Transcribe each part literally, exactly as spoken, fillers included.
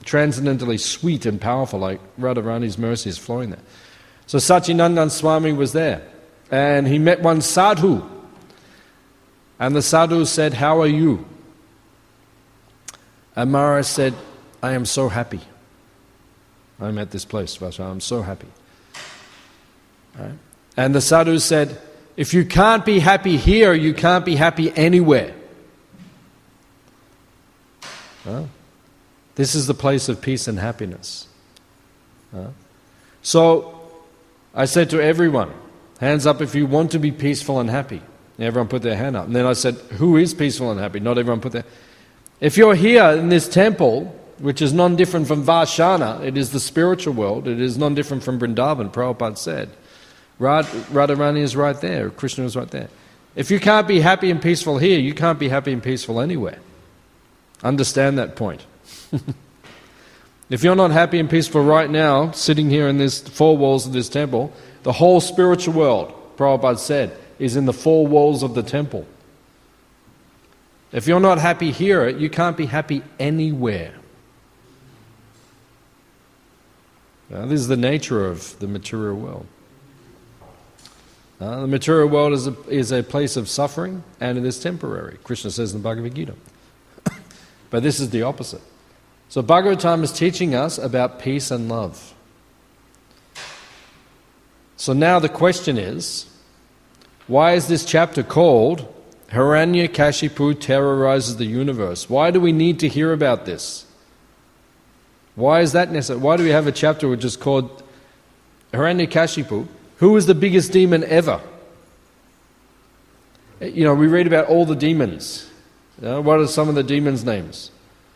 transcendently sweet and powerful, like Radharani's mercy is flowing there. So Satyanandan Swami was there, and he met one sadhu, and the sadhu said, "How are you?" And Maharaj said, "I am so happy. I'm at this place, Vaishnava, I'm so happy." Right? And the sadhu said, "If you can't be happy here, you can't be happy anywhere." Huh? This is the place of peace and happiness. Huh? So, I said to everyone, hands up if you want to be peaceful and happy. And everyone put their hand up. And then I said, who is peaceful and happy? Not everyone put their... If you're here in this temple, which is non-different from Vashana, it is the spiritual world, it is non-different from Vrindavan, Prabhupada said. Rad- Radharani is right there, Krishna is right there. If you can't be happy and peaceful here, you can't be happy and peaceful anywhere. Understand that point. If you're not happy and peaceful right now, sitting here in these four walls of this temple, the whole spiritual world, Prabhupada said, is in the four walls of the temple. If you're not happy here, you can't be happy anywhere. Now, this is the nature of the material world. Uh, the material world is a, is a place of suffering, and it is temporary. Krishna says in the Bhagavad Gita. But this is the opposite. So Bhagavatam is teaching us about peace and love. So now the question is, why is this chapter called Hiranyakashipu terrorizes the universe? Why do we need to hear about this? Why is that necessary? Why do we have a chapter which is called Hiranyakashipu? Who is the biggest demon ever? You know, we read about all the demons. You know, what are some of the demons' names?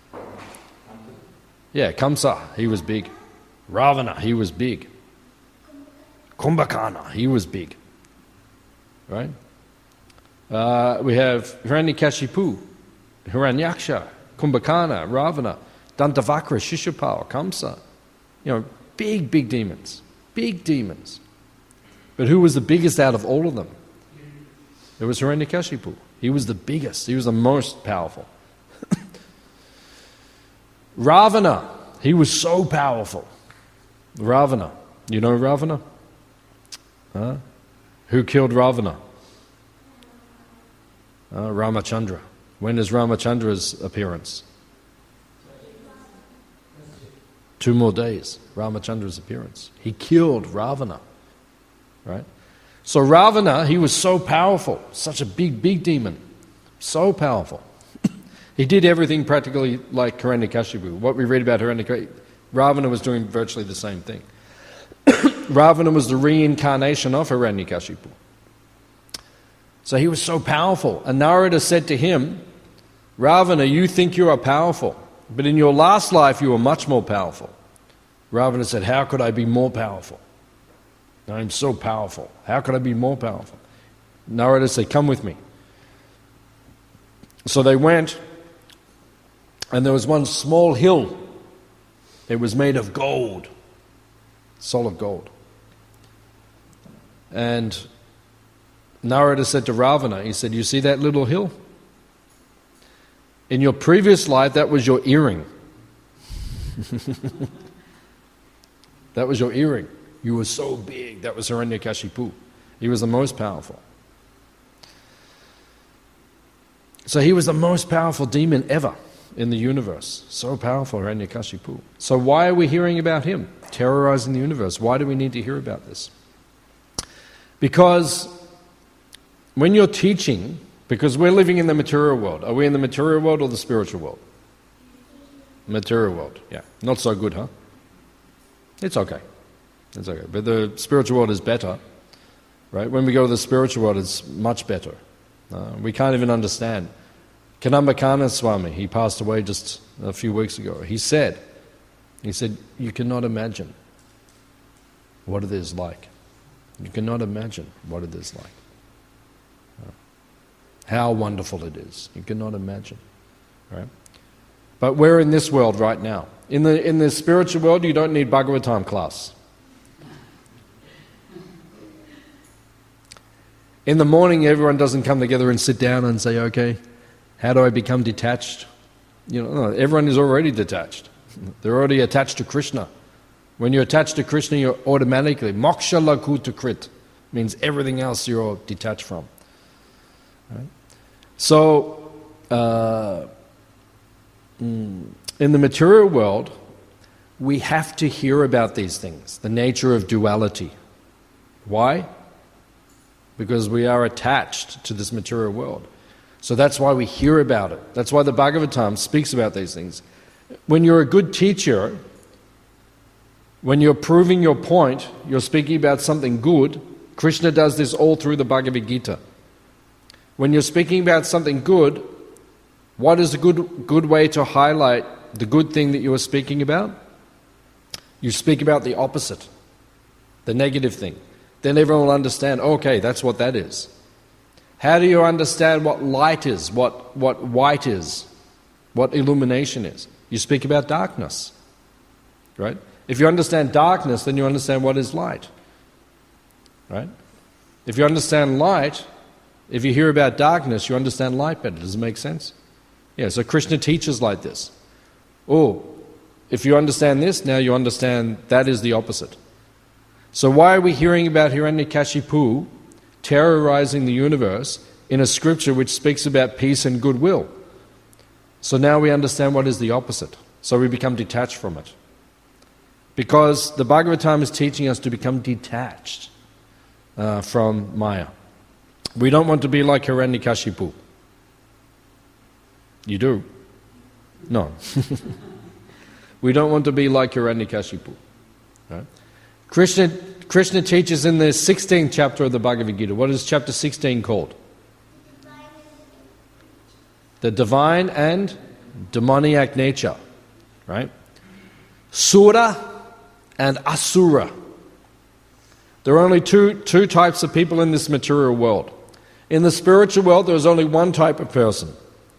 Yeah, Kamsa, he was big. Ravana, he was big. Kumbhakana, he was big. Right? Uh, we have Hiranyakashipu, Hiranyaksha, Kumbhakana, Ravana, Dantavakra, Shishupal, Kamsa. You know, big, big demons. Big demons. But who was the biggest out of all of them? It was Hiranyakashipu. He was the biggest. He was the most powerful. Ravana, he was so powerful. Ravana. You know Ravana? Huh? Who killed Ravana? Uh, Ramachandra. When is Ramachandra's appearance? Two more days. Ramachandra's appearance. He killed Ravana. Right? So Ravana, he was so powerful. Such a big, big demon. So powerful. He did everything practically like Hiranyakashipu. What we read about Hiranyakashipu, Ravana was doing virtually the same thing. Ravana was the reincarnation of Hiranyakashipu. So he was so powerful. And Narada said to him, Ravana, you think you are powerful, but in your last life you were much more powerful. Ravana said, how could I be more powerful? I'm so powerful. How could I be more powerful? Narada said, come with me. So they went, and there was one small hill. It was made of gold, solid gold. And Narada said to Ravana, he said, you see that little hill? In your previous life, that was your earring. That was your earring. You were so big. That was Hiranyakashipu. He was the most powerful. So he was the most powerful demon ever in the universe. So powerful, Hiranyakashipu. So why are we hearing about him? Terrorizing the universe. Why do we need to hear about this? Because when you're teaching, because we're living in the material world. Are we in the material world or the spiritual world? Material world, yeah. Not so good, huh? It's okay. It's okay. But the spiritual world is better, right? When we go to the spiritual world, it's much better. Uh, we can't even understand. Kanambakana Swami, he passed away just a few weeks ago. He said, he said, you cannot imagine what it is like. You cannot imagine what it is like. Uh, how wonderful it is. You cannot imagine. Right? But we're in this world right now. In the in the spiritual world, you don't need Bhagavatam class. In the morning, everyone doesn't come together and sit down and say, okay, how do I become detached? You know, no, everyone is already detached. They're already attached to Krishna. When you're attached to Krishna, you're automatically moksha lakuta krit, means everything else you're detached from. Right? So, uh, in the material world, we have to hear about these things, the nature of duality. Why? Because we are attached to this material world. So that's why we hear about it. That's why the Bhagavatam speaks about these things. When you're a good teacher, when you're proving your point, you're speaking about something good. Krishna does this all through the Bhagavad Gita. When you're speaking about something good, what is a good, good way to highlight the good thing that you are speaking about? You speak about the opposite, the negative thing. Then everyone will understand, okay, that's what that is. How do you understand what light is, what, what white is, what illumination is? You speak about darkness, right? If you understand darkness, then you understand what is light, right? If you understand light, if you hear about darkness, you understand light better. Does it make sense? Yeah, so Krishna teaches like this. Oh, if you understand this, now you understand that is the opposite. So why are we hearing about Hiranyakashipu terrorizing the universe in a scripture which speaks about peace and goodwill? So now we understand what is the opposite. So we become detached from it. Because the Bhagavatam is teaching us to become detached uh, from Maya. We don't want to be like Hiranyakashipu. You do? No. We don't want to be like Hiranyakashipu. Right? Krishna, Krishna teaches in the sixteenth chapter of the Bhagavad Gita. What is chapter sixteen called? The divine and demoniac nature. Right? Sura and Asura. There are only two, two types of people in this material world. In the spiritual world, there is only one type of person.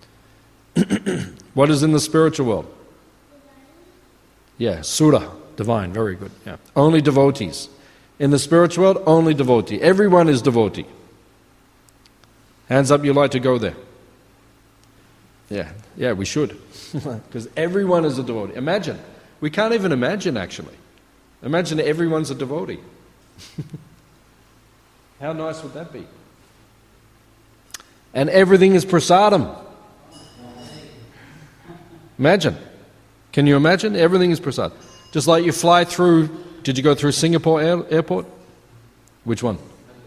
What is in the spiritual world? Yeah, Sura, divine, very good. Yeah. Only devotees. In the spiritual world, only devotee. Everyone is devotee. Hands up, you like to go there. Yeah, yeah, we should. Because everyone is a devotee. Imagine. We can't even imagine, actually. Imagine everyone's a devotee. How nice would that be? And everything is prasadam. Imagine. Can you imagine? Everything is prasad. Just like you fly through, did you go through Singapore air, airport? Which one?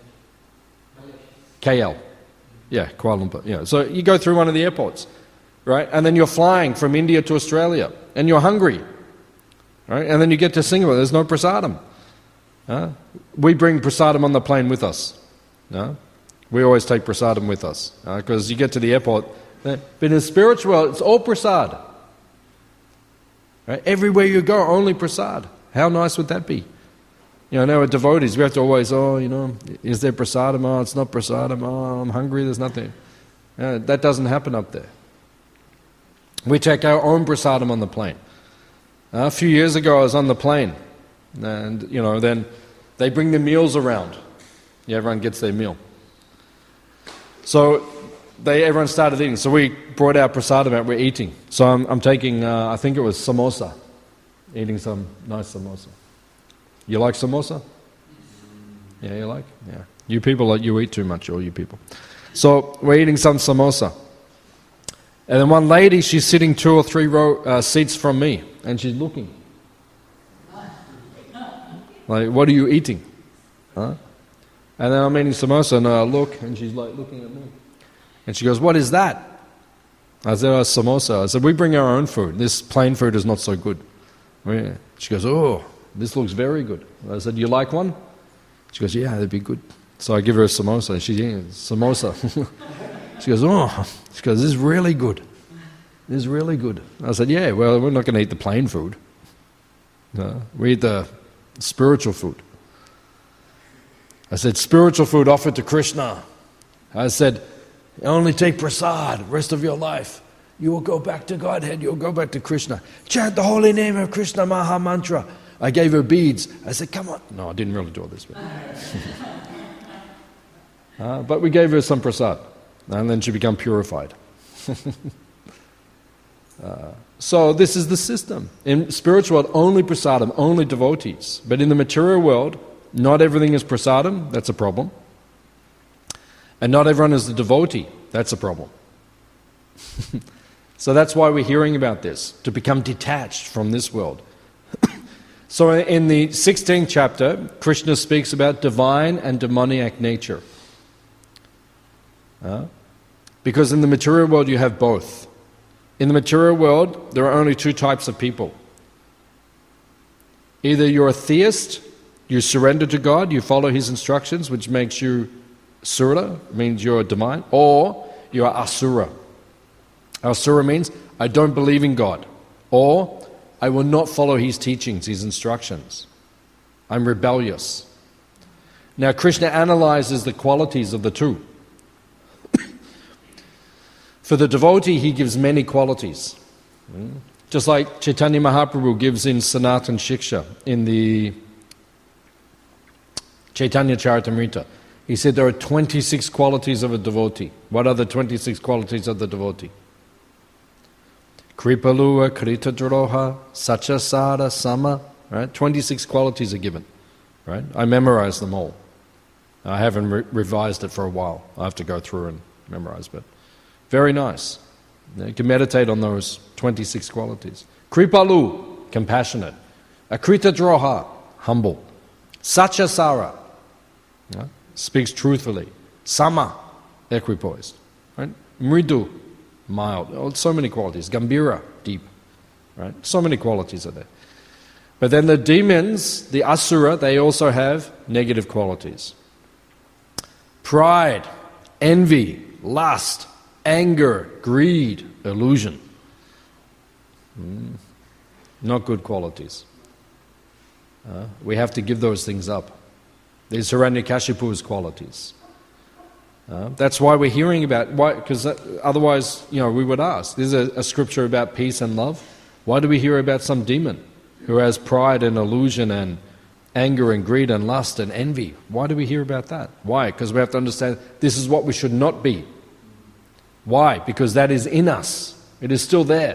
K L. Yeah, Kuala Lumpur. Yeah. So you go through one of the airports, right? And then you're flying from India to Australia, and you're hungry, right? And then you get to Singapore, there's no prasadam. Huh? We bring prasadam on the plane with us. No? We always take prasadam with us, because uh, you get to the airport. But in the spiritual world, it's all prasad. Right? Everywhere you go, only prasad. How nice would that be? You know, now we're devotees, we have to always, oh, you know, is there prasadam? Oh, it's not prasadam. Oh, I'm hungry, there's nothing. Uh, that doesn't happen up there. We take our own prasadam on the plane. Uh, a few years ago, I was on the plane, and, you know, then they bring the meals around. Yeah, everyone gets their meal. So they everyone started eating. So we brought our prasadam out, we're eating. So I'm, I'm taking, uh, I think it was samosa, eating some nice samosa. You like samosa? Yeah, you like? Yeah. You people, you eat too much, all you people. So we're eating some samosa. And then one lady, she's sitting two or three row, uh, seats from me, and she's looking. Like, what are you eating? Huh? And then I'm eating samosa, and I look, and she's like looking at me. And she goes, what is that? I said, oh, samosa. I said, we bring our own food. This plain food is not so good. She goes, oh, this looks very good. I said, you like one? She goes, yeah, that'd be good. So I give her a samosa. She's eating samosa. She goes, oh, she goes, this is really good. This is really good. I said, yeah, well, we're not going to eat the plain food. No, we eat the spiritual food. I said, spiritual food offered to Krishna. I said, only take prasad rest of your life. You will go back to Godhead. You'll go back to Krishna. Chant the holy name of Krishna Maha Mantra. I gave her beads. I said, come on. No, I didn't really do all this. But, uh, but we gave her some prasad. And then she became purified. uh, So this is the system. In spiritual world, only prasadam, only devotees. But in the material world, not everything is prasadam, that's a problem. And not everyone is a devotee, that's a problem. So that's why we're hearing about this, to become detached from this world. So in the sixteenth chapter, Krishna speaks about divine and demoniac nature. Uh, because in the material world you have both. In the material world, there are only two types of people. Either you're a theist, you surrender to God, you follow His instructions, which makes you sura, means you're divine, or you are asura. Asura means, I don't believe in God, or I will not follow His teachings, His instructions. I'm rebellious. Now Krishna analyzes the qualities of the two. For the devotee, he gives many qualities. Just like Chaitanya Mahaprabhu gives in Sanatan Shiksha, in the Chaitanya Charitamrita. He said there are twenty-six qualities of a devotee. What are the twenty-six qualities of the devotee? Kripalua, Kritadroha, Sachasara, Sama. Right? twenty-six qualities are given. Right? I memorized them all. I haven't re- revised it for a while. I have to go through and memorize, but very nice. You can meditate on those twenty-six qualities. Kripalu, compassionate. Akritadroha, humble. Sachasara, yeah, speaks truthfully. Sama, equipoised. Right? Mridu, mild. Oh, so many qualities. Gambira, deep. Right? So many qualities are there. But then the demons, the asura, they also have negative qualities. Pride, envy, lust, anger, greed, illusion. Mm, not good qualities. Uh, we have to give those things up. These Hiranyakashipu's qualities. Uh, that's why we're hearing about, why, because otherwise, you know, we would ask, there's a, a scripture about peace and love. Why do we hear about some demon who has pride and illusion and anger and greed and lust and envy? Why do we hear about that? Why? Because we have to understand this is what we should not be. Why? Because that is in us. It is still there.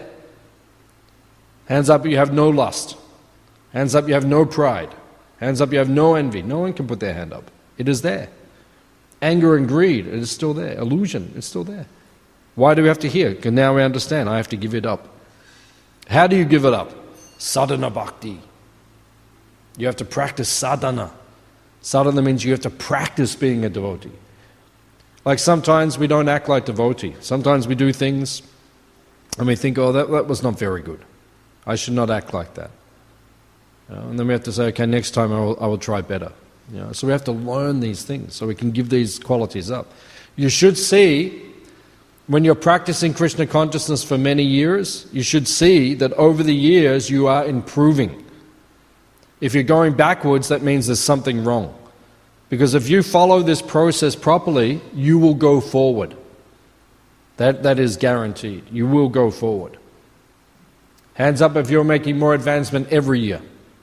Hands up, you have no lust. Hands up, you have no pride. Hands up, you have no envy. No one can put their hand up. It is there. Anger and greed, it is still there. Illusion, it's still there. Why do we have to hear? Because now we understand, I have to give it up. How do you give it up? Sadhana bhakti. You have to practice sadhana. Sadhana means you have to practice being a devotee. Like sometimes we don't act like devotee. Sometimes we do things and we think, oh, that, that was not very good. I should not act like that. You know, and then we have to say, okay, next time I will, I will try better. You know, so we have to learn these things so we can give these qualities up. You should see, when you're practicing Krishna consciousness for many years, you should see that over the years you are improving. If you're going backwards, that means there's something wrong. Because if you follow this process properly, you will go forward. That, that is guaranteed. You will go forward. Hands up if you're making more advancement every year.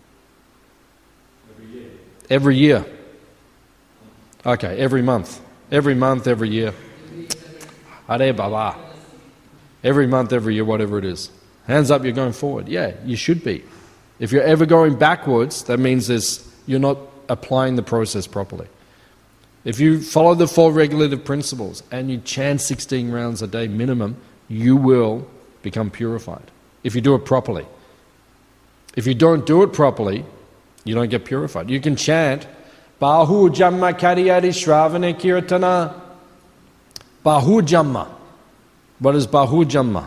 Every year? Every year. Okay, every month. Every month, every year. Hare Baba. Every month, every year, whatever it is. Hands up, you're going forward. Yeah, you should be. If you're ever going backwards, that means there's, you're not applying the process properly. If you follow the four regulative principles and you chant sixteen rounds a day minimum, you will become purified. If you do it properly. If you don't do it properly, you don't get purified. You can chant Bahu Jamma Kariyari Shravane Kirtana. Bahu Jamma. What is Bahu Jamma?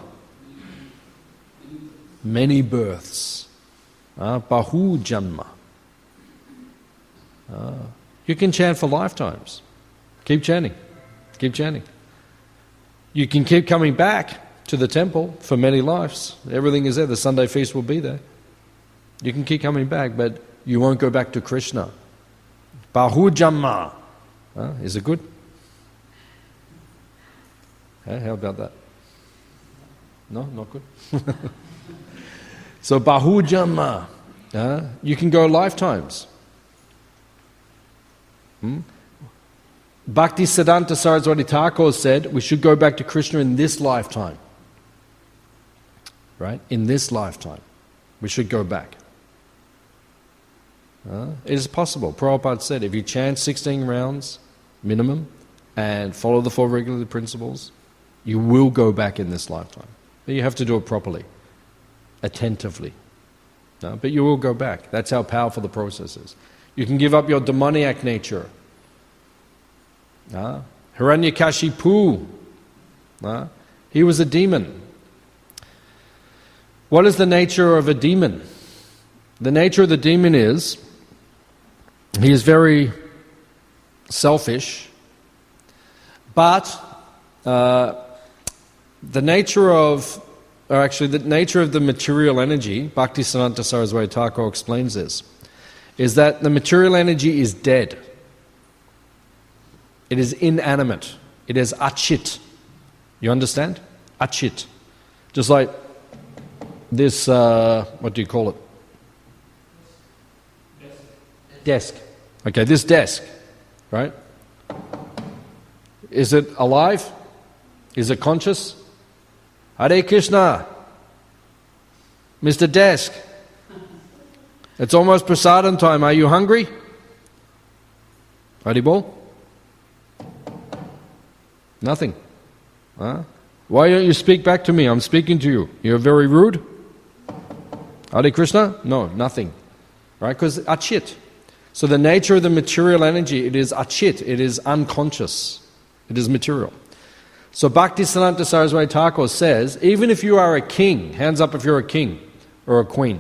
Many births. Uh, Bahu Jamma. Uh, you can chant for lifetimes. Keep chanting. Keep chanting. You can keep coming back to the temple for many lives. Everything is there. The Sunday feast will be there. You can keep coming back, but you won't go back to Krishna. Bahu Jamma. Uh, is it good? Hey, how about that? No, not good? So Bahu Jamma. Uh, you can go lifetimes. Hmm? Bhakti Siddhanta Saraswati Thakur said we should go back to Krishna in this lifetime. right? In this lifetime, we should go back. Uh, it is possible. Prabhupada said, if you chant sixteen rounds, minimum, and follow the four regular principles, you will go back in this lifetime. But you have to do it properly, attentively. Uh, but you will go back. That's how powerful the process is. You can give up your demoniac nature. Uh, Hiranyakashipu, uh, he was a demon. What is the nature of a demon? The nature of the demon is, he is very selfish, but uh, the nature of, or actually the nature of the material energy, Bhaktisiddhanta Saraswati Thakur explains this, is that the material energy is dead. It is inanimate. It is achit. You understand? Achit. Just like this, uh, what do you call it? Desk. Okay, this desk, right? Is it alive? Is it conscious? Hare Krishna, Mister Desk. It's almost prasadam time. Are you hungry? Haribol? Nothing. Huh? Why don't you speak back to me? I'm speaking to you. You're very rude? Hare Krishna? No, nothing. Right? Because achit. So the nature of the material energy, it is achit, it is unconscious, it is material. So Bhaktisiddhanta Saraswati Thakur says, even if you are a king, hands up if you're a king or a queen.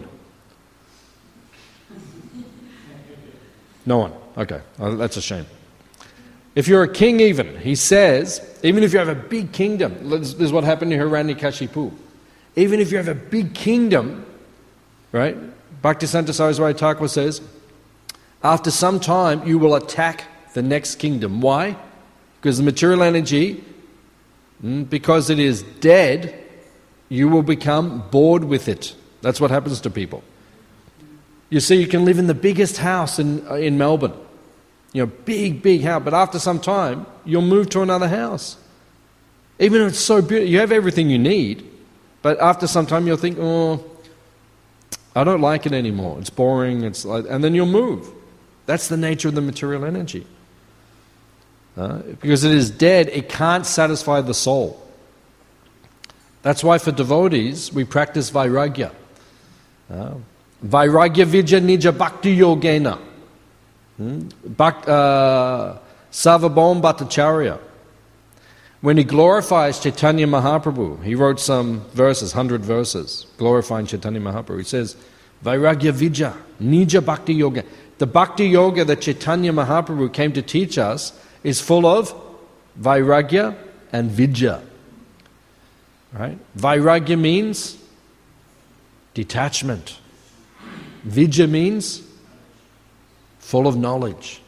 No one. Okay, oh, that's a shame. If you're a king even, he says, even if you have a big kingdom, this is what happened to Hiranyakashipu. Even if you have a big kingdom, right? Bhaktisiddhanta Saraswati Thakur says, after some time you will attack the next kingdom. Why? Because the material energy, because it is dead, you will become bored with it. That's what happens to people. You see, you can live in the biggest house in in Melbourne. You know, big, big house. But after some time, you'll move to another house. Even if it's so beautiful, you have everything you need. But after some time, you'll think, oh, I don't like it anymore. It's boring. It's like, and then you'll move. That's the nature of the material energy. Uh, because it is dead, it can't satisfy the soul. That's why for devotees, we practice vairagya. Uh, vairagya vidya nija bhakti yogena. Hmm? Bhakt, uh, Sarvabhauma Bhattacharya. When he glorifies Chaitanya Mahaprabhu, he wrote some verses, hundred verses, glorifying Chaitanya Mahaprabhu. He says, vairagya vidya nija bhakti yoga. The bhakti yoga that Chaitanya Mahaprabhu came to teach us is full of vairagya and vidya. Right? Vairagya means detachment. Vidya means full of knowledge.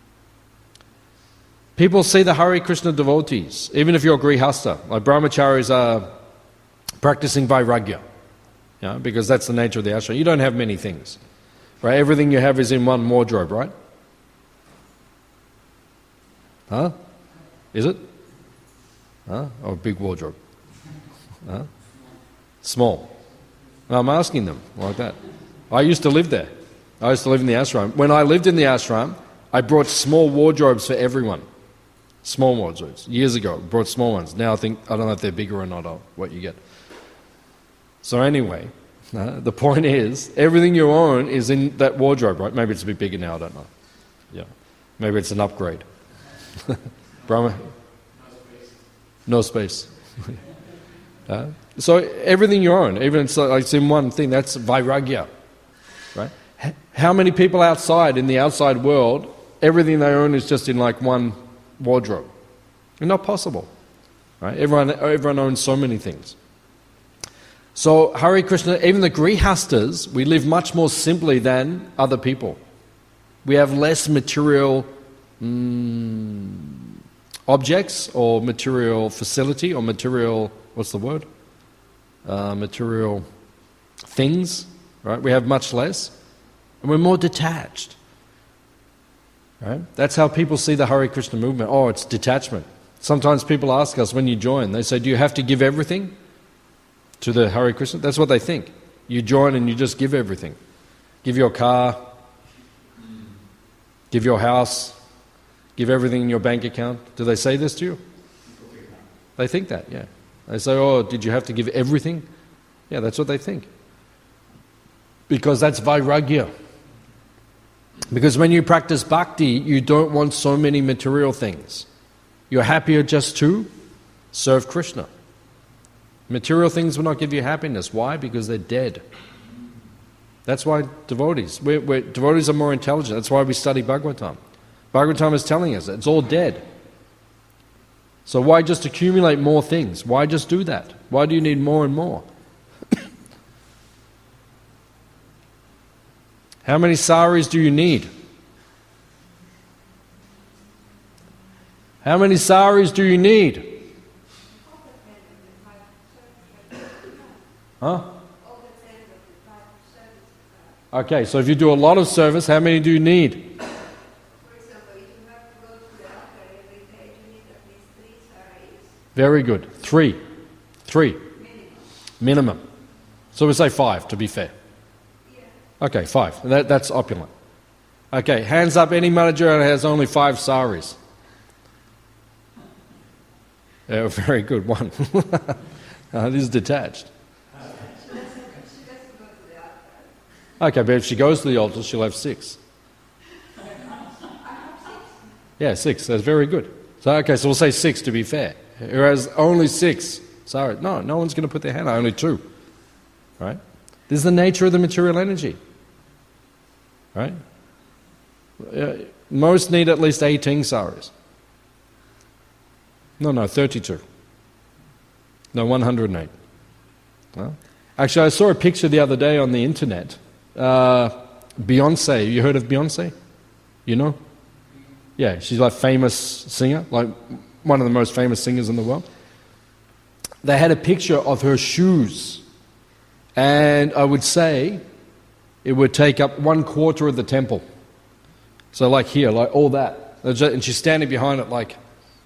People see the Hare Krishna devotees, even if you're grihasta, like brahmacharis are practicing vairagya, you know, because that's the nature of the ashram. You don't have many things. Right? Everything you have is in one wardrobe, right? Huh? Is it? Huh? Oh, a big wardrobe. Huh? Small. No, I'm asking them like that. I used to live there. I used to live in the ashram. When I lived in the ashram, I brought small wardrobes for everyone. Small wardrobes. Years ago, I brought small ones. Now I think, I don't know if they're bigger or not, or what you get. So anyway, uh, the point is, everything you own is in that wardrobe, right? Maybe it's a bit bigger now, I don't know. Yeah. Maybe it's an upgrade. Brahma? No space. uh, so everything you own, even it's, like, it's in one thing, that's vairagya. Right? How many people outside, in the outside world, everything they own is just in like one wardrobe? It's not possible. Right? Everyone, everyone owns so many things. So Hare Krishna, even the grihastas, we live much more simply than other people. We have less material mm, objects or material facility or material, what's the word? Uh, material things, right? We have much less. And we're more detached. Right? That's how people see the Hare Krishna movement. Oh, it's detachment. Sometimes people ask us when you join, they say, do you have to give everything to the Hare Krishna? That's what they think. You join and you just give everything. Give your car, give your house, give everything in your bank account. Do they say this to you? They think that, yeah. They say, oh, did you have to give everything? Yeah, that's what they think. Because that's vairagya. Because when you practice bhakti, you don't want so many material things. You're happier just to serve Krishna. Material things will not give you happiness. Why? Because they're dead. That's why devotees, we're, we're, devotees are more intelligent. That's why we study Bhagavatam. Bhagavatam is telling us that it's all dead. So why just accumulate more things? Why just do that? Why do you need more and more? How many saris do you need? How many saris do you need? Huh? Okay, so if you do a lot of service, how many do you need? For example, if you have to go to the altar every day, you need at least three saris. Very good. Three. Three. Minimum. Minimum. So we say five, to be fair. Yeah. Okay, five. That, that's opulent. Okay, hands up any manager that has only five saris. Yeah, very good. One. uh, this is detached. Okay, but if she goes to the altar, she'll have six. Yeah, six. That's very good. So, okay, so we'll say six to be fair. Who has only six? Sorry, no, no one's going to put their hand on. Only two. Right? This is the nature of the material energy. Right? Uh, most need at least eighteen saris. No, no, thirty-two. No, one hundred eight. Well, actually, I saw a picture the other day on the internet. Uh, Beyonce, you heard of Beyonce? You know? Yeah, she's like a famous singer, like one of the most famous singers in the world. They had a picture of her shoes, and I would say it would take up one quarter of the temple. So like here, like all that. And she's standing behind it like,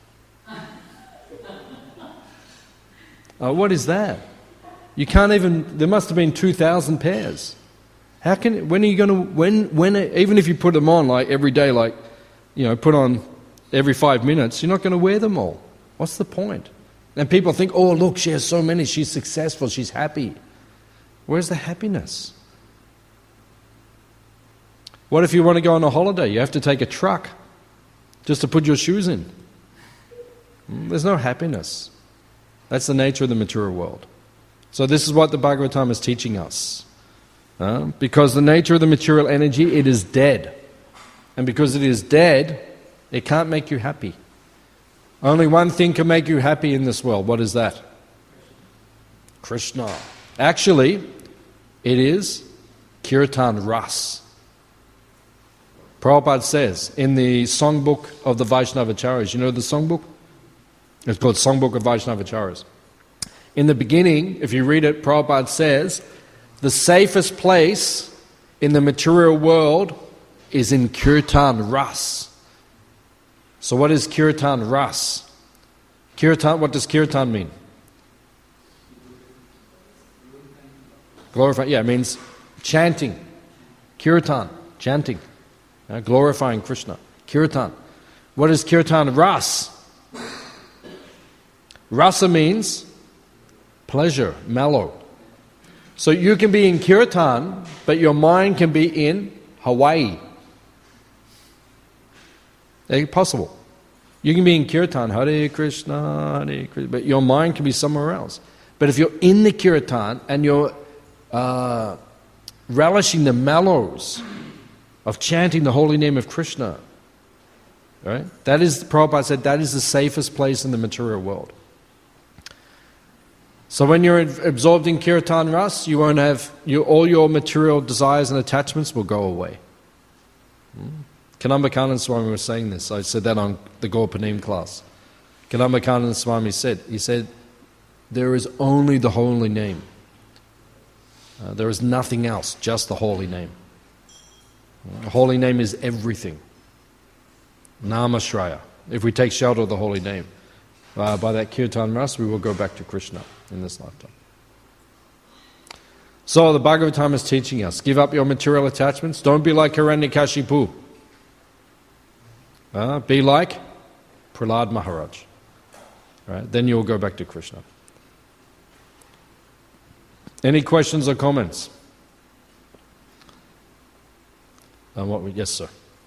oh, what is that? You can't even, there must have been two thousand pairs. How can, when are you going to, when, when, even if you put them on like every day, like, you know, put on every five minutes, you're not going to wear them all. What's the point? And people think, oh, look, she has so many, she's successful, she's happy. Where's the happiness? What if you want to go on a holiday? You have to take a truck just to put your shoes in. There's no happiness. That's the nature of the material world. So this is what the Bhagavatam is teaching us. Uh, because the nature of the material energy, it is dead. And because it is dead, it can't make you happy. Only one thing can make you happy in this world. What is that? Krishna. Actually, it is Kirtan Ras. Prabhupada says in the songbook of the Vaishnavacharyas, you know the songbook? It's called Songbook of Vaishnavacharyas. In the beginning, if you read it, Prabhupada says, the safest place in the material world is in Kirtan Ras. So what is Kirtan Ras? Kirtan, what does Kirtan mean? Glorifying, yeah, it means chanting. Kirtan, chanting. Uh, glorifying Krishna. Kirtan. What is Kirtan Ras? Rasa means pleasure, mellow. So you can be in Kirtan, but your mind can be in Hawaii. It's possible. You can be in Kirtan, Hare Krishna, Hare Krishna, but your mind can be somewhere else. But if you're in the Kirtan and you're uh, relishing the mellows of chanting the holy name of Krishna, right? That is, Prabhupada said, that is the safest place in the material world. So when you're absorbed in Kirtan Ras, you won't have, you, all your material desires and attachments will go away. Hmm? Kanambakananda Swami was saying this. I said that on the Gorpanim class. Kanambakananda Swami said, he said, there is only the holy name. Uh, there is nothing else, just the holy name. The holy name is everything. Namashraya. If we take shelter of the holy name, uh, by that Kirtan Ras, we will go back to Krishna in this lifetime. So the Bhagavatam is teaching us, give up your material attachments. Don't be like Hiranyakashipu. Uh, be like Prahlad Maharaj. Right? Then you'll go back to Krishna. Any questions or comments? Uh, what we, yes, sir.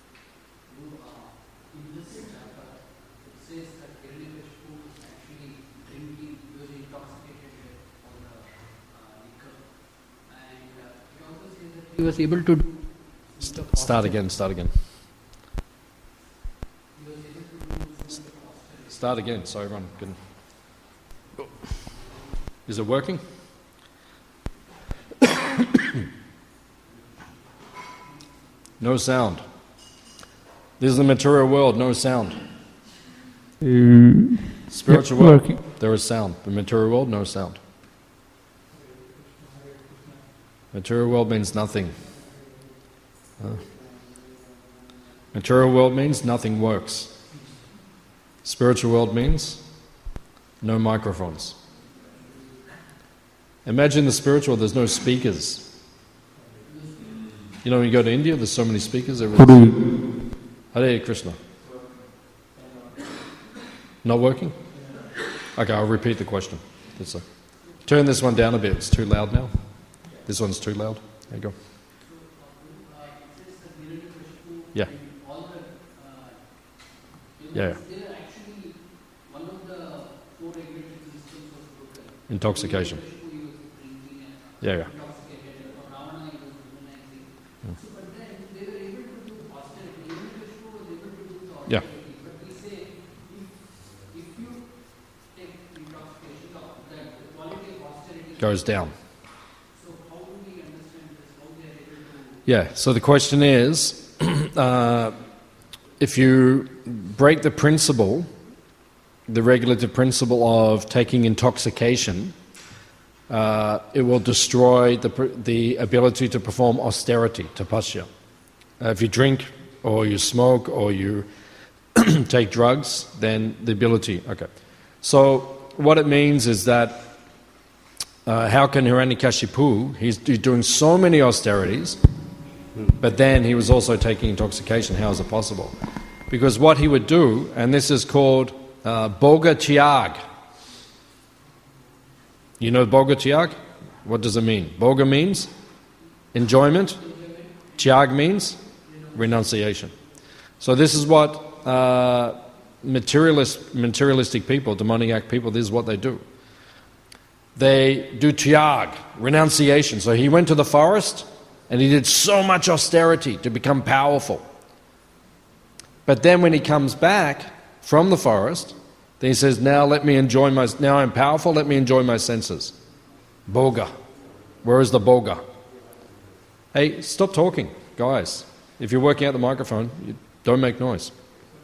He was able to do Start again, start again. Start again, so everyone can... Is it working? No sound. This is the material world, no sound. Uh, Spiritual yep, world, working. there is sound. The material world, no sound. Material world means nothing. Uh, material world means nothing works. Spiritual world means no microphones. Imagine the spiritual, there's no speakers. You know, when you go to India, there's so many speakers. Everyone's... Hare Krishna. Not working? Okay, I'll repeat the question. That's a... Turn this one down a bit, it's too loud now. This one's too loud. There you go. Yeah. Yeah. Intoxication. Yeah, yeah. Yeah. Goes down. Yeah, so the question is, uh, if you break the principle, the regulative principle of taking intoxication, uh, it will destroy the, the ability to perform austerity, tapasya. Uh, if you drink, or you smoke, or you take drugs, then the ability, okay. So what it means is that uh, how can Hiranyakashipu, he's, he's doing so many austerities, but then he was also taking intoxication. How is it possible? Because what he would do, and this is called uh, Bhoga Tyag. You know Bhoga Tyag? What does it mean? Bhoga means enjoyment. Tyag means renunciation. So this is what uh, materialist, materialistic people, demoniac people, this is what they do. They do tyag, renunciation. So he went to the forest and he did so much austerity to become powerful. But then when he comes back from the forest, then he says, now let me enjoy my, now I'm powerful, let me enjoy my senses. Bhoga. Where is the bhoga? Hey, stop talking, guys. If you're working out the microphone, you don't make noise.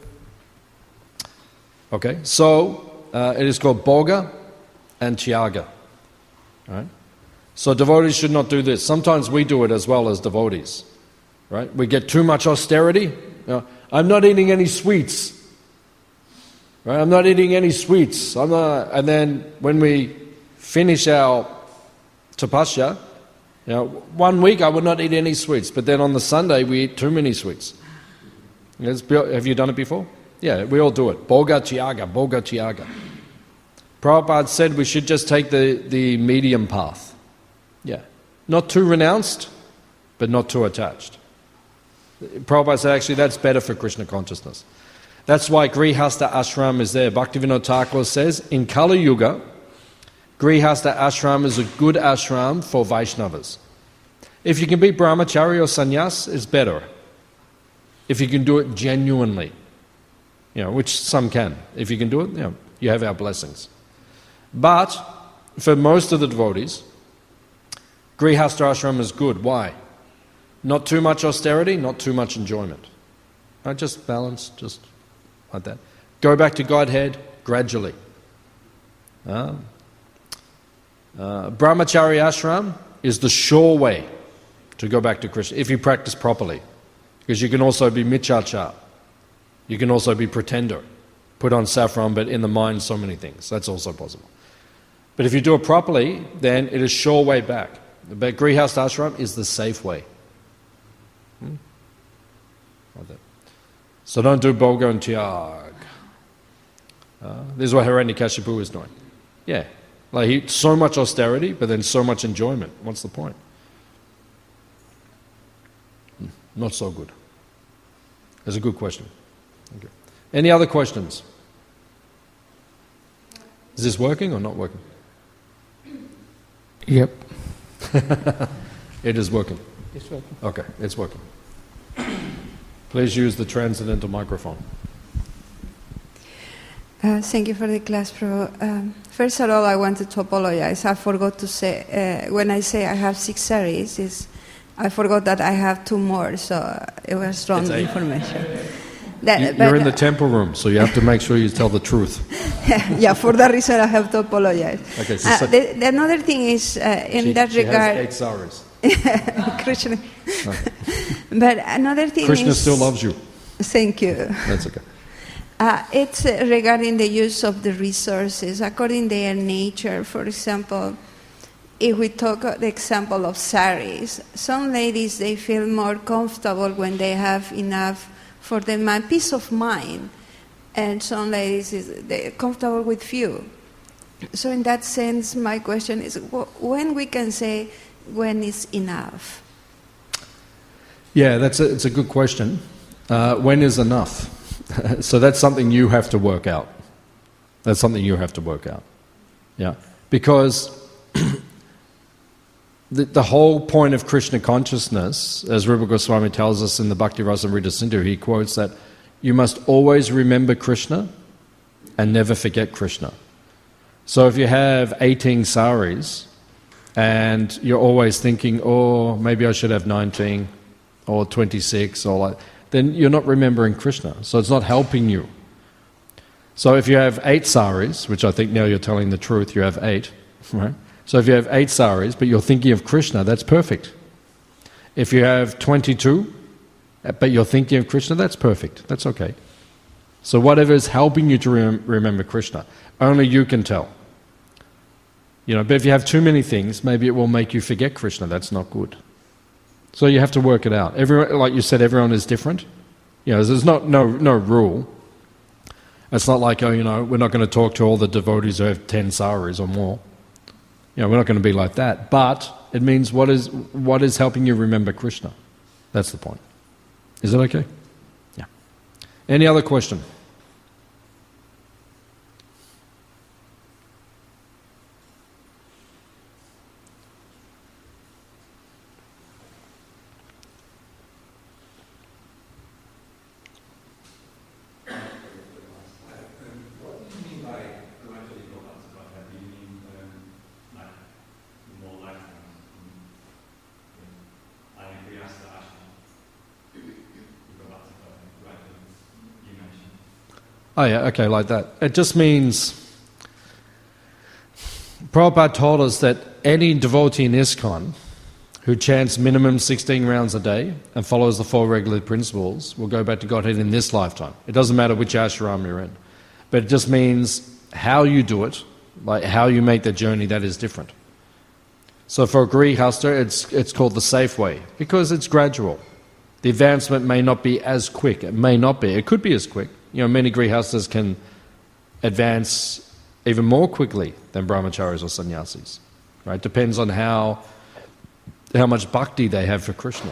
Okay, so uh, it is called bhoga and tyaga. Right? So devotees should not do this. Sometimes we do it as well as devotees. Right? We get too much austerity. You know, I'm not eating any sweets. Right? I'm not eating any sweets. I'm not, and then when we finish our tapasya, you know, one week I would not eat any sweets, but then on the Sunday we eat too many sweets. Have you done it before? Yeah, we all do it. Bhoga Tyaga, Bhoga Tyaga. Prabhupada said we should just take the, the medium path. Yeah. Not too renounced, but not too attached. Prabhupada said actually that's better for Krishna consciousness. That's why Grihastha Ashram is there. Bhaktivinoda Thakur says, in Kali Yuga, Grihastha Ashram is a good ashram for Vaishnavas. If you can be brahmachari or sannyas, it's better. If you can do it genuinely, you know, which some can. If you can do it, you know, you have our blessings. But for most of the devotees, Grihastha Ashram is good. Why? Not too much austerity, not too much enjoyment. Right? Just balance, just like that. Go back to Godhead gradually. Uh, uh, Brahmachari Ashram is the sure way to go back to Krishna, if you practice properly. Because you can also be michachar. You can also be pretender. Put on saffron, but in the mind so many things. That's also possible. But if you do it properly, then it is sure way back. But Grihastha ashram is the safe way. Hmm? Like that. So don't do bhoga and tyag. Uh, this is what Hiranyakashipu is doing. Yeah. Like he, so much austerity, but then so much enjoyment. What's the point? Hmm. Not so good. That's a good question. Okay. Any other questions? Is this working or not working? Yep. It is working. It's working. Okay, it's working. Please use the transcendental microphone. Uh, thank you for the class, Prabhu. Um, first of all, I wanted to apologize. I forgot to say, uh, when I say I have six saris, is I forgot that I have two more, so it was wrong It's eight. information. That, You, but, you're in the uh, temple room, so you have to make sure you tell the truth. yeah, for that reason I have to apologize. Okay, so Uh, so- the, the another thing is, uh, in she, that she regard, has eight saris. Krishna. But another thing Krishna is, still loves you. Thank you. That's okay. Uh, it's uh, regarding the use of the resources according to their nature. For example, if we talk uh, the example of saris, some ladies, they feel more comfortable when they have enough for them, my peace of mind, and some ladies is they're comfortable with few. So in that sense, my question is, wh- when we can say when is enough? Yeah, that's a, it's a good question. Uh, when is enough? So that's something you have to work out. That's something you have to work out. Yeah, because the, the whole point of Krishna consciousness, as Rupa Goswami tells us in the Bhakti Rasamrita Sindhu, he quotes that you must always remember Krishna and never forget Krishna. So if you have eighteen saris and you're always thinking, oh, maybe I should have nineteen or twenty-six, or like, then you're not remembering Krishna. So it's not helping you. So if you have eight saris, which I think now you're telling the truth, you have eight, right? So if you have eight saris, but you're thinking of Krishna, that's perfect. If you have twenty-two, but you're thinking of Krishna, that's perfect. That's okay. So whatever is helping you to rem- remember Krishna, only you can tell. You know, but if you have too many things, maybe it will make you forget Krishna. That's not good. So you have to work it out. Everyone, like you said, everyone is different. You know, there's not no no rule. It's not like, oh, you know, we're not going to talk to all the devotees who have ten saris or more. You know, we're not going to be like that. But it means what is what is helping you remember Krishna. That's the point. Is that okay? Yeah. Any other question? Oh yeah, okay, like that. It just means, Prabhupada told us that any devotee in ISKCON who chants minimum sixteen rounds a day and follows the four regular principles will go back to Godhead in this lifetime. It doesn't matter which ashram you're in. But it just means how you do it, like how you make the journey, that is different. So for Grihastha, it's, it's called the safe way, because it's gradual. The advancement may not be as quick. It may not be. It could be as quick. You know, many Grihasthas can advance even more quickly than brahmacharis or sannyasis. Right? Depends on how how much bhakti they have for Krishna.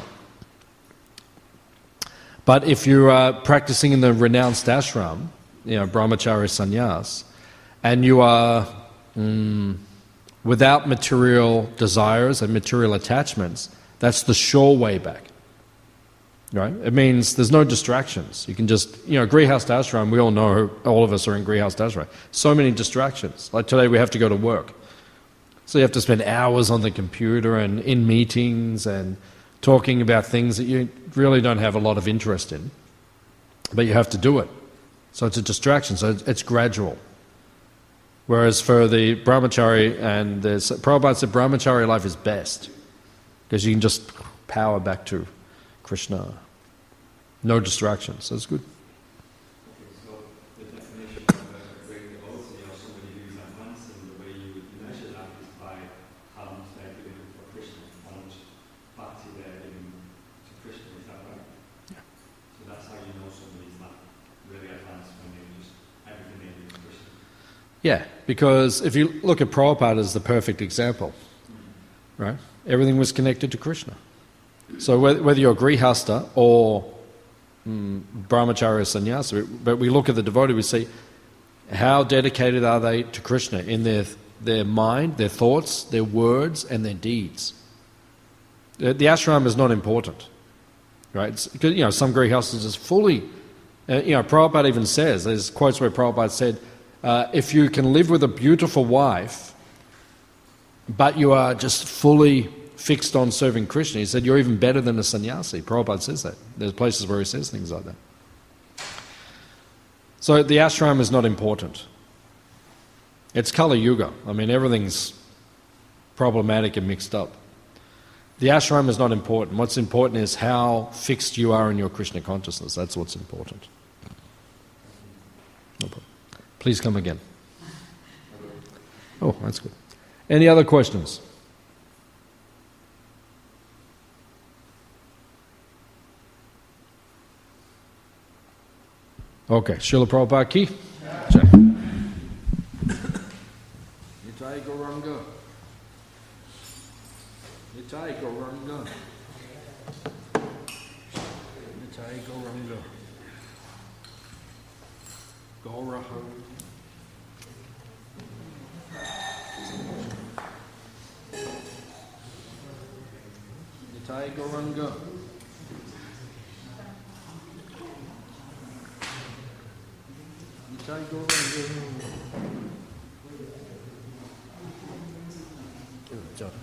But if you are practicing in the renounced ashram, you know, brahmachari sannyas, and you are mm, without material desires and material attachments, that's the sure way back. Right? It means there's no distractions. You can just, you know, Grihastha ashram, we all know, all of us are in Grihastha ashram. So many distractions. Like today we have to go to work. So you have to spend hours on the computer and in meetings and talking about things that you really don't have a lot of interest in. But you have to do it. So it's a distraction. So it's gradual. Whereas for the brahmachari, and the Prabhupada said brahmachari life is best because you can just power back to Krishna. No distractions. So it's good. Okay, so the definition of a great devotee or somebody who is advancing, the way you would measure that is by how much they're doing for Krishna. Yeah, because if you look at Prabhupada as the perfect example, right? Everything was connected to Krishna. So whether, whether you're a grihasta or mm, brahmacharya sannyasa, but we look at the devotee, we see how dedicated are they to Krishna in their their mind, their thoughts, their words, and their deeds. The, the ashram is not important, right? It's, because, you know, some grihastas is fully, uh, you know, Prabhupada even says, there's quotes where Prabhupada said, uh, if you can live with a beautiful wife, but you are just fully fixed on serving Krishna, he said, you're even better than a sannyasi. Prabhupada says that. There's places where he says things like that. So the ashram is not important. It's Kali Yuga. I mean, everything's problematic and mixed up. The ashram is not important. What's important is how fixed you are in your Krishna consciousness. That's what's important. No problem. Please come again. Oh, that's good. Any other questions? Okay, Srila Prabhupada ki. Jai. Nitai Gauranga. Nitai Gauranga. Nitai Gauranga. Gauraha. Nitai Gauranga. Nitai Gauranga. Good job.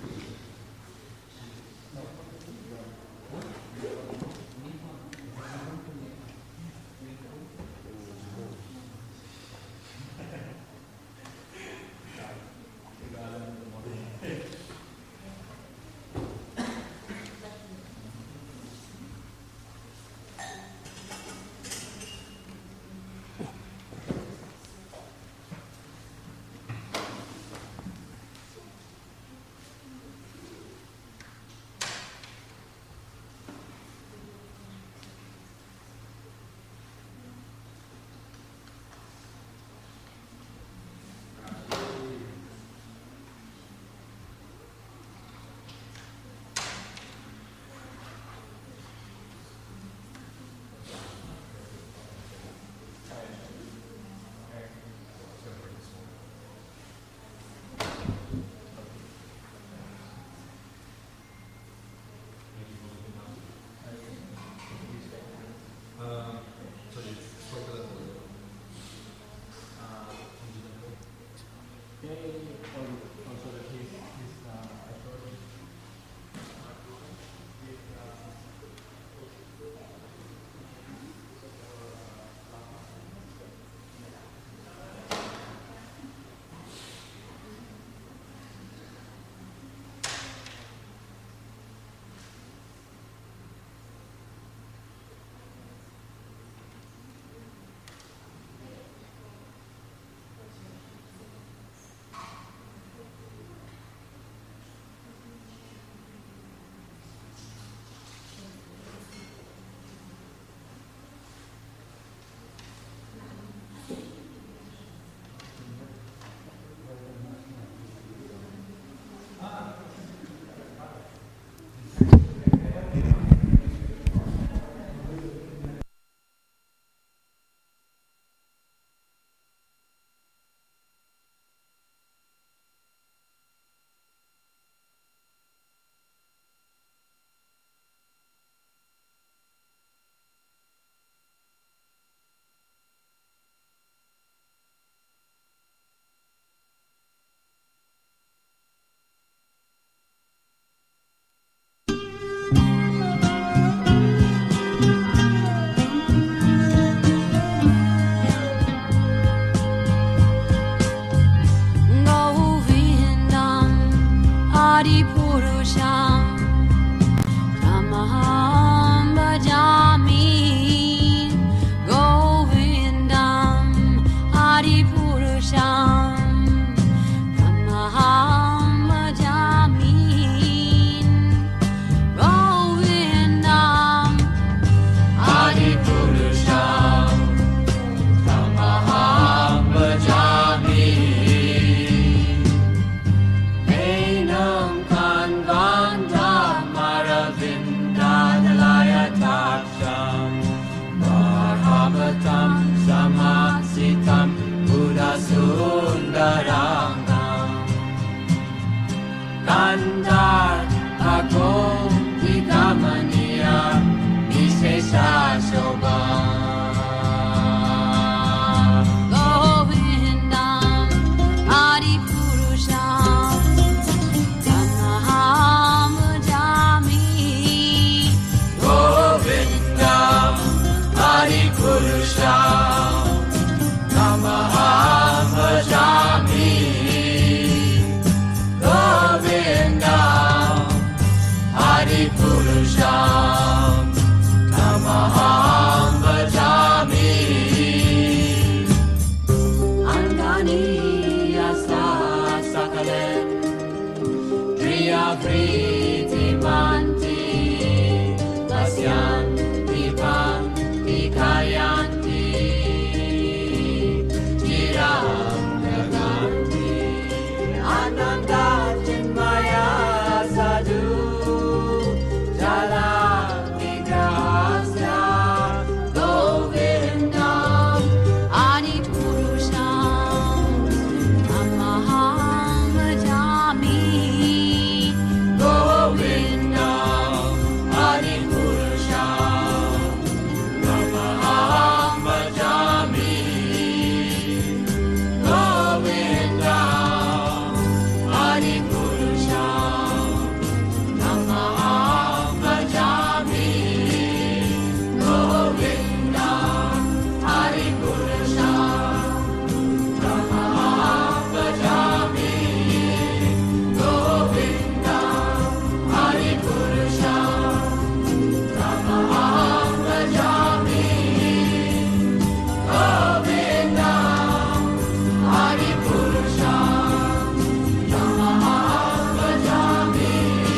Purusham Namaham Bhajami Govindam Hari Purusham Namaham Bhajami Angani Yasa Sakale Priya Priti Manti Vasyanti Panti Kayanti Chiram Naganti Ananda Chinmaya Sadhu Jala Vigrahasya Govindam Adi Purusham Namaham Bhajami Govindam Adi Purusham Namaham Bhajami Govindam Adi Purusham Namaham Bhajami Govindam Adi Purusham Namaham Bhajami Govindam Adi Purusham Namaham Bhajami Govindam Adi Purusham Namaham Bhajami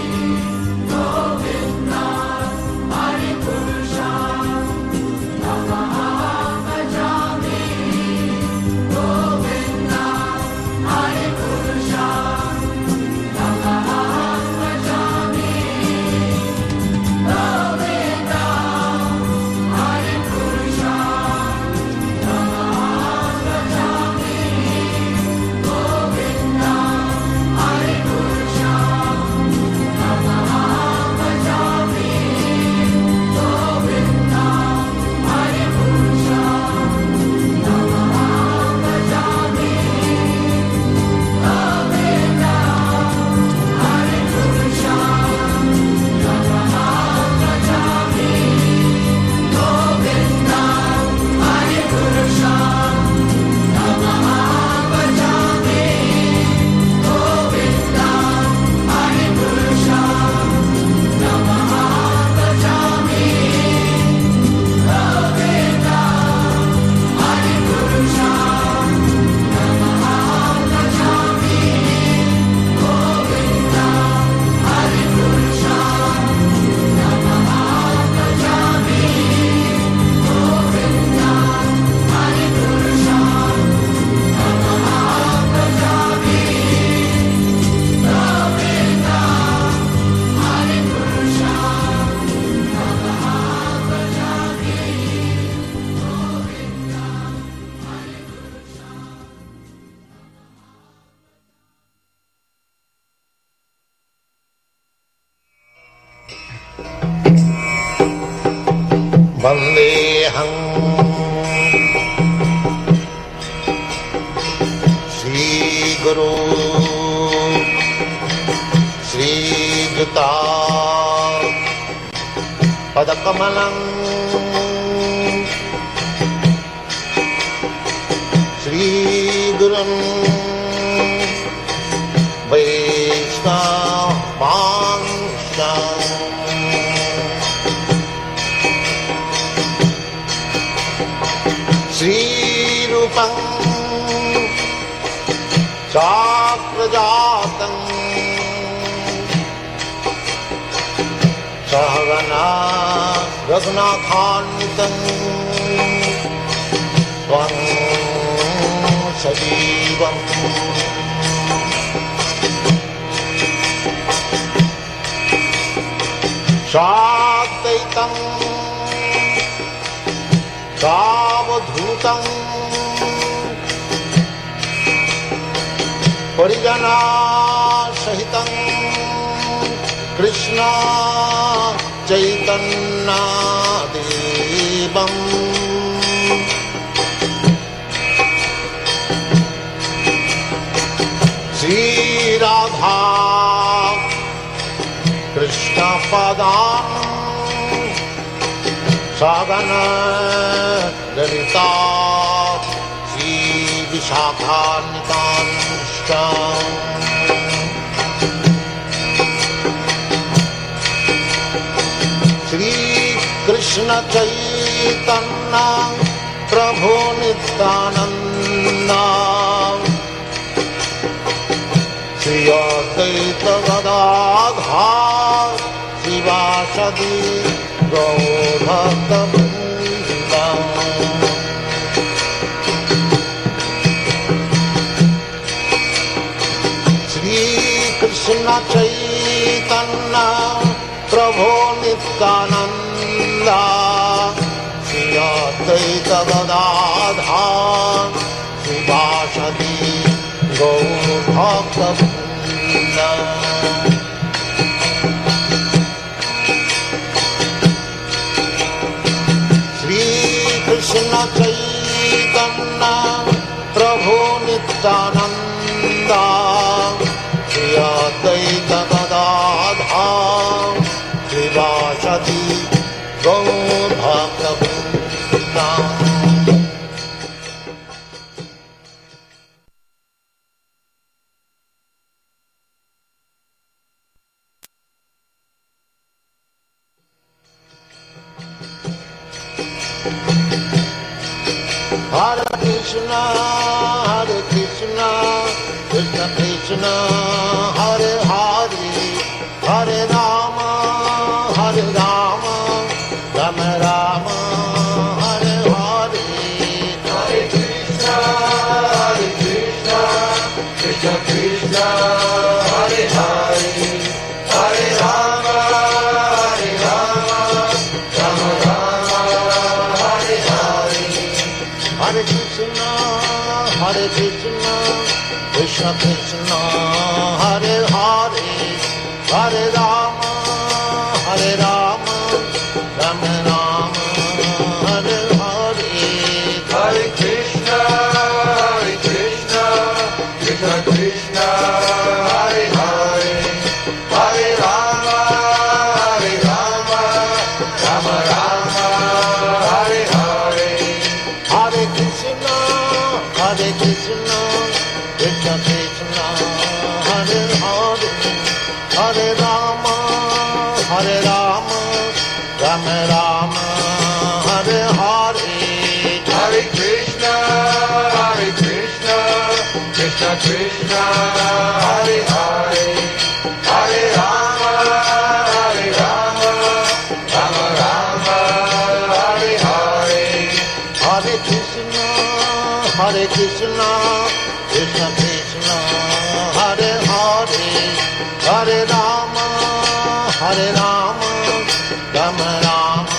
Govindam Adi Purusham Namaham Bhajami Govindam Adi Purusham Namaham Bhajami Govindam Adi Purusham Namaham Bhajami Govindam Adi Purusham Namaham Bhajami Govindam Adi Purusham Namaham Bhajami Govindam Adi Purusham Namaham Bhajami Govindam Adi Purusham Namaham Bhajami Govindam Adi Purusham Namaham Bhajami Govindam Adi Purusham Namaham Bhajami Govindam Adi Purusham Namaham Bhajami Govindam Adi Purusham Namaham Bhajami Govindam Adi Vandeham Shri Guru Shri Juta Padakamalam Shri Gurum Vaishnavam Shri Rupam Chakrajatam Sahagana Raghunathanvitam Tvam Sajivam Shadaitam Savadhutam Parijana Sahitam Krishna Chaitanya Devam Shri Radha Krishna Padam Sadhana Lali Krishna Chaitanya Prabhu Nityanand Shri Advaita Gadadhar शिवासदि गौरभक्तवृंद Shri Krishna Chaitanya Prabhu Nityanand Shri Advaita Gadadhar शिवासदि गौरभक्तवृंद Shri Krishna Chaitanya Prabhu Nityanand Shri Advaita Gadadhar शिवासदि गौरभक्तवृंद Hare Krishna, Hare Krishna, Krishna Krishna, Hare Hare, Hare Rama, Hare Rama, Rama Rama, Hare Hare. Hare Krishna, Hare Krishna, Krishna Krishna, Hare Hare, Hare Rama, Hare Rama, Rama Rama, Hare Hare. Hare Krishna, Hare Krishna, Krishna Krishna, Hare Hare, Hare Rama, Hare Rama, Rama Rama, Hare Hare. Hare Krishna, Hare Krishna, Krishna Krishna, Hare Hare, Hare Rama, Hare Rama, Rama Rama, Hare Hare. Hare Krishna, Hare Krishna, Krishna Krishna, Hare Hare, Hare Rama, Hare Rama, Rama Rama, Hare Hare. Hare Krishna, Hare Krishna, Krishna Krishna, Hare Hare, Hare Rama, Hare Rama, Rama Rama, Hare Hare. Hare Krishna, Hare Krishna, Krishna Krishna, Hare Hare, Hare Rama, Hare Rama, Rama Rama,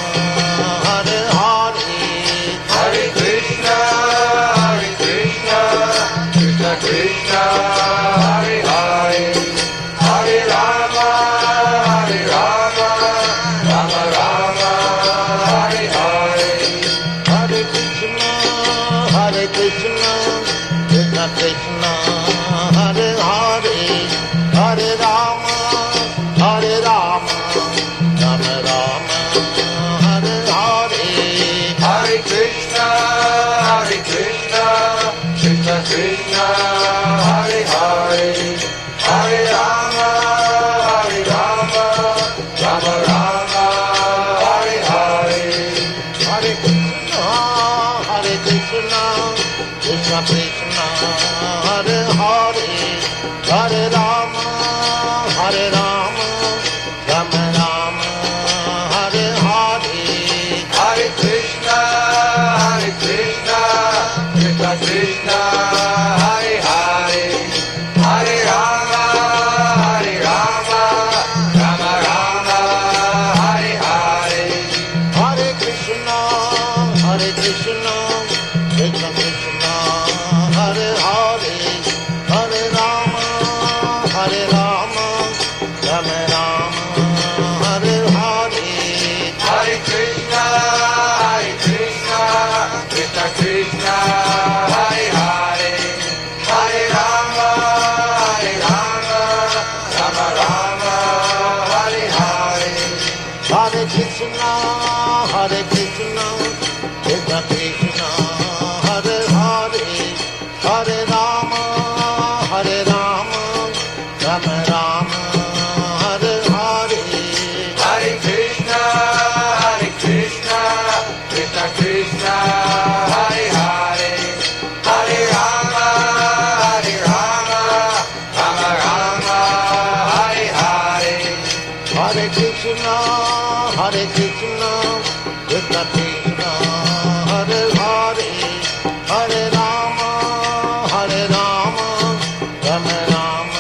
Hare Hare. Hare Krishna, Hare Krishna, Krishna Krishna, Hare Hare, Hare Rama, Hare Rama, Rama Rama, Hare Hare. Hare Krishna, Hare Krishna, Krishna Krishna, Hare Hare, Hare Rama, Hare Rama, Rama Rama, Hare Hare. Hare Krishna, Hare Krishna, Krishna Krishna, Hare Hare, Hare Rama, Hare Rama, Rama Rama, Hare Hare. Hare Krishna, Hare Krishna, Krishna Krishna, Hare Hare, Hare Rama, Hare Rama, Rama Rama, Hare Hare. Hare Krishna, Hare Krishna, Krishna Krishna, Hare Hare, Hare Rama, Hare Rama, Rama Rama, Hare Hare. Hare Krishna, Hare Krishna, Krishna Krishna, Hare Hare, Hare Rama, Hare Rama, Rama Rama, Hare Hare. Hare Krishna, Hare Krishna, Krishna Krishna, Hare Hare, Hare Rama, Hare Rama, Rama Rama, Hare Hare. Hare Krishna, Hare Krishna, Krishna Krishna, Hare Hare, Hare Rama, Hare Rama, Rama Rama, Hare Hare. Hare Krishna, Hare Krishna, Hare Krishna, Krishna Krishna, Hare Hare, Hare Rama, Hare Rama, Rama Rama,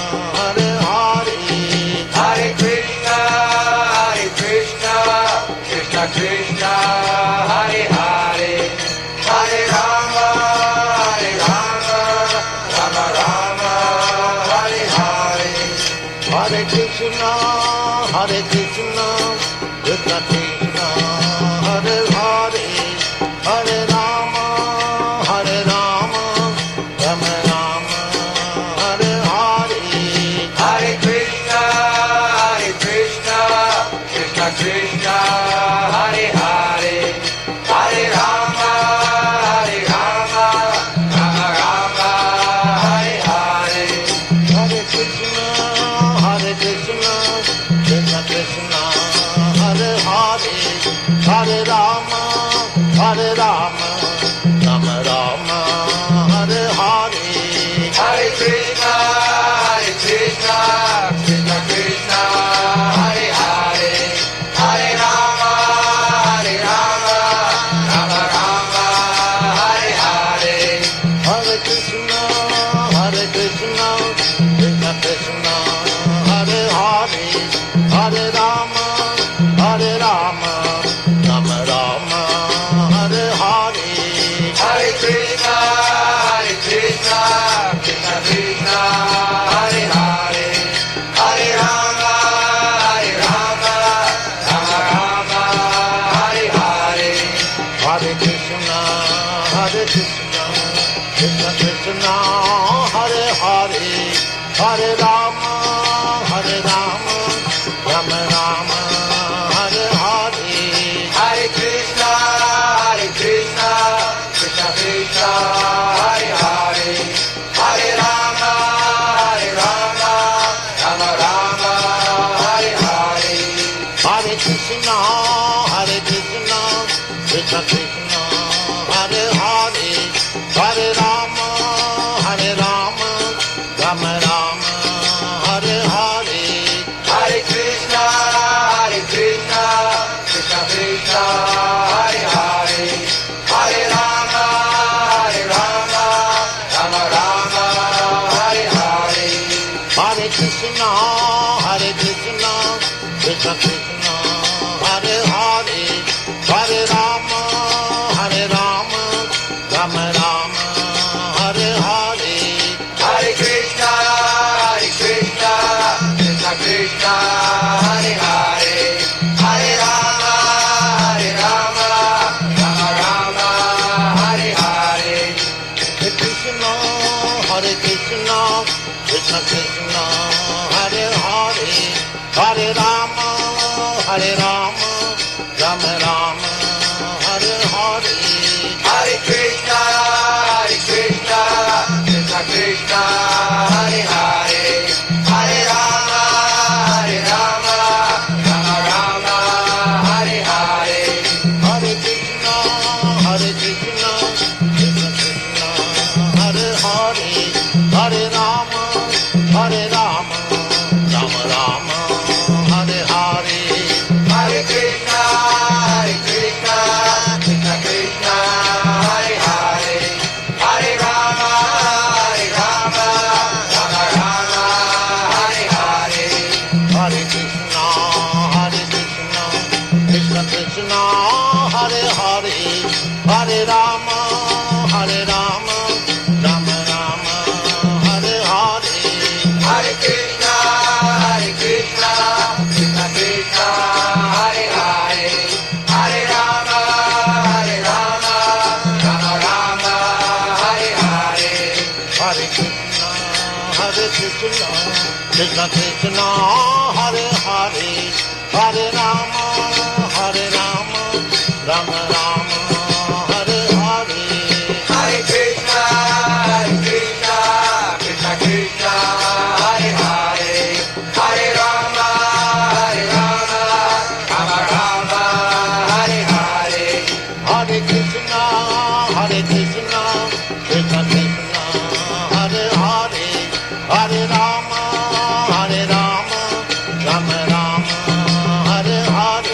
Hare Hare. Hare Krishna, Hare Krishna, Krishna Krishna, Hare Hare, Hare Rama, Hare Rama, Rama Rama, Hare Hare. Hare Krishna, Hare Krishna, Krishna Krishna, Hare Hare, Hare Rama, Hare Rama, Rama Rama, Hare Hare. Hare Krishna, Hare Krishna, Krishna Krishna, Hare Hare, Hare Rama, Hare Rama, Rama Rama, Hare Hare. Hare Krishna, Hare Krishna, Krishna Krishna, Hare Hare, Hare Rama, Hare Rama, Rama Rama, Hare Hare. Hare Krishna, Hare Krishna, Krishna Krishna, Hare Hare, Hare Rama, Hare Rama, Rama Rama, Hare Hare. Hare Krishna, Hare Krishna, Krishna Krishna, Hare Hare, Hare Rama, Hare Rama, Rama Rama, Hare Hare. Hare Krishna, Hare Krishna, Krishna Krishna, Hare Hare, Hare Rama, Hare Rama, Rama Rama, Hare Hare. Hare Krishna, Hare Krishna, Krishna Krishna, Hare Hare, Hare Rama, Hare Rama, Rama Rama, Hare Hare. Hare Krishna, Hare Krishna, Krishna Krishna, Hare Hare, Hare Rama, Hare Rama, Rama Rama, Hare Hare. Hare Krishna, Hare Krishna, Krishna Krishna, Hare Hare, Hare Rama, Hare Rama, Rama Rama, Hare Hare. Hare Krishna, Hare Krishna, Krishna Krishna, Hare Hare, Hare Rama, Hare Rama, Rama Rama, Hare Hare. Hare Krishna, Hare Krishna, Krishna Krishna, Hare Hare, Hare Rama, Hare Rama, Rama Rama, Hare Hare. Hare Krishna, Hare Krishna, Krishna Krishna, Hare Hare, Hare Rama, Hare Rama, Rama Rama, Hare Hare. Hare Krishna, Hare Krishna, Krishna Krishna, Hare Hare, Hare Rama, Hare Rama, Rama Rama, Hare Hare. Hare Krishna, Hare Krishna, Krishna Krishna, Hare Hare, Hare Rama, Hare Rama, Rama Rama, Hare Hare. Hare Krishna, Hare Krishna, Krishna Krishna, Hare Hare, Hare Rama, Hare Rama, Rama Rama, Hare Hare. Hare Krishna, Hare Krishna, Krishna Krishna, Hare Hare, Hare Rama, Hare Rama, Rama Rama, Hare Hare. Hare Krishna, Hare Krishna, Krishna Krishna, Hare Hare, Hare Rama, Hare Rama, Rama Rama, Hare Hare. Hare Krishna, Hare Krishna, Krishna Krishna, Hare Hare, Hare Rama, Hare Rama, Rama Rama, Hare Hare. Hare Krishna, Hare Krishna, Krishna Krishna, Hare Hare, Hare Rama, Hare Rama, Rama Rama, Hare Hare. Hare Krishna, Hare Krishna, Krishna Krishna, Hare Hare, Hare Rama, Hare Rama, Rama Rama, Hare Hare. Hare Krishna, Hare Krishna, Krishna Krishna, Hare Hare, Hare Rama, Hare Rama, Rama Rama, Hare Hare.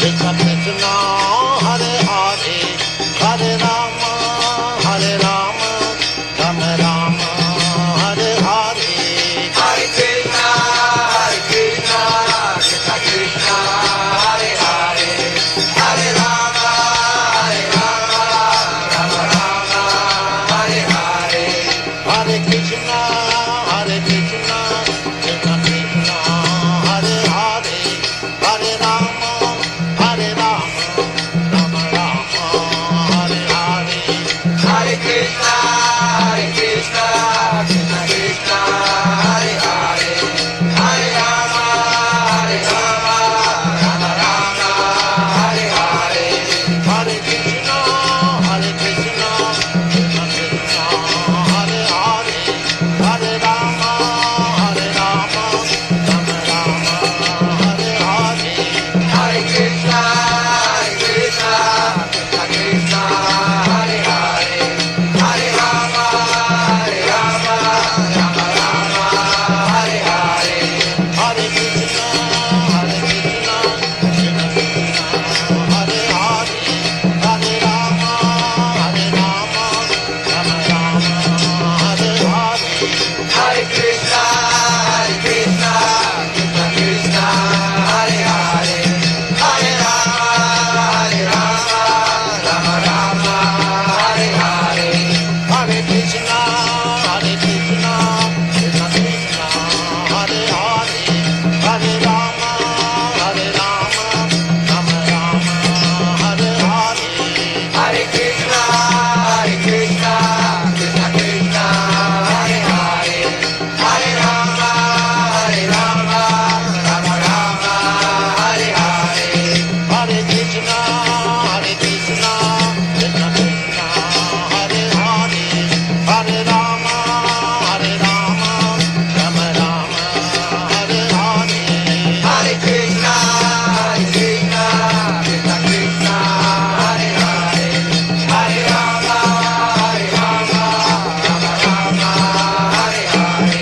Krishna Krishna, Hare Hare, Hare Rama, Hare Rama, Rama Rama, Hare Hare. Hare Krishna, Hare Krishna, Krishna Krishna, Hare Hare, Hare Rama, Hare Rama, Rama Rama, Hare Hare. Hare Krishna, Hare Krishna, Krishna Krishna, Hare Hare, Hare Rama, Hare Rama, Rama Rama, Hare Hare. Hare Krishna, Hare Krishna, Krishna Krishna, Hare Hare, Hare Rama, Hare Rama, Rama Rama, Hare Hare. Hare Krishna, Hare Krishna, Krishna Krishna, Hare Hare, Hare Rama, Hare Rama, Rama Rama, Hare Hare. Hare Krishna, Hare Krishna, Krishna Krishna, Hare Hare, Hare Rama, Hare Rama, Rama Rama, Hare Hare. Hare Krishna, Hare Krishna, Krishna Krishna, Hare Hare, Hare Rama, Hare Rama, Rama Rama, Hare Hare. Hare Krishna, Hare Krishna, Krishna Krishna, Hare Hare, Hare Rama, Hare Rama, Rama Rama, Hare Hare. Hare Krishna, Hare Krishna, Krishna Krishna, Hare Hare, Hare Rama, Hare Rama, Rama Rama, Hare Hare. Hare Krishna, Hare Krishna, Krishna Krishna, Hare Hare, Hare Rama, Hare Rama, Rama Rama, Hare Hare. Hare Krishna, Hare Krishna, Krishna Krishna, Hare Hare, Hare Rama, Hare Rama, Rama Rama, Hare Hare. Hare Krishna, Hare Krishna, Krishna Krishna, Hare Hare, Hare Rama, Hare Rama, Rama Rama, Hare Hare.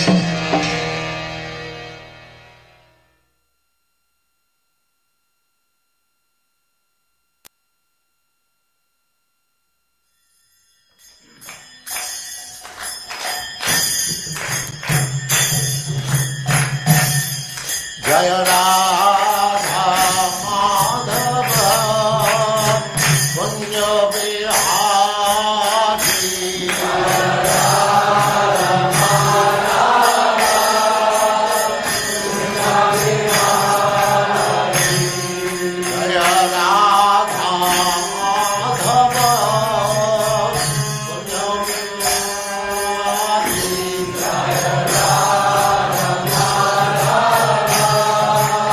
Jaya Radha Madhava Punya Vihari. Jaya Radha Madhava Punya Vihari. Jaya Radha Madhava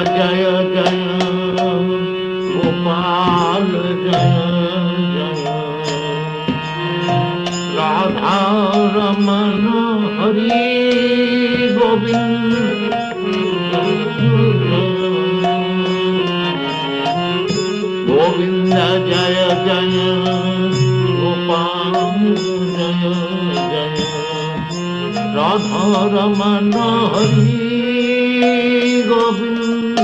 Jai Jai Gopal Jai Jai Radha Raman Hari Govind Govind Jai Jai Gopal Jai Jai Radha Raman Hari Govind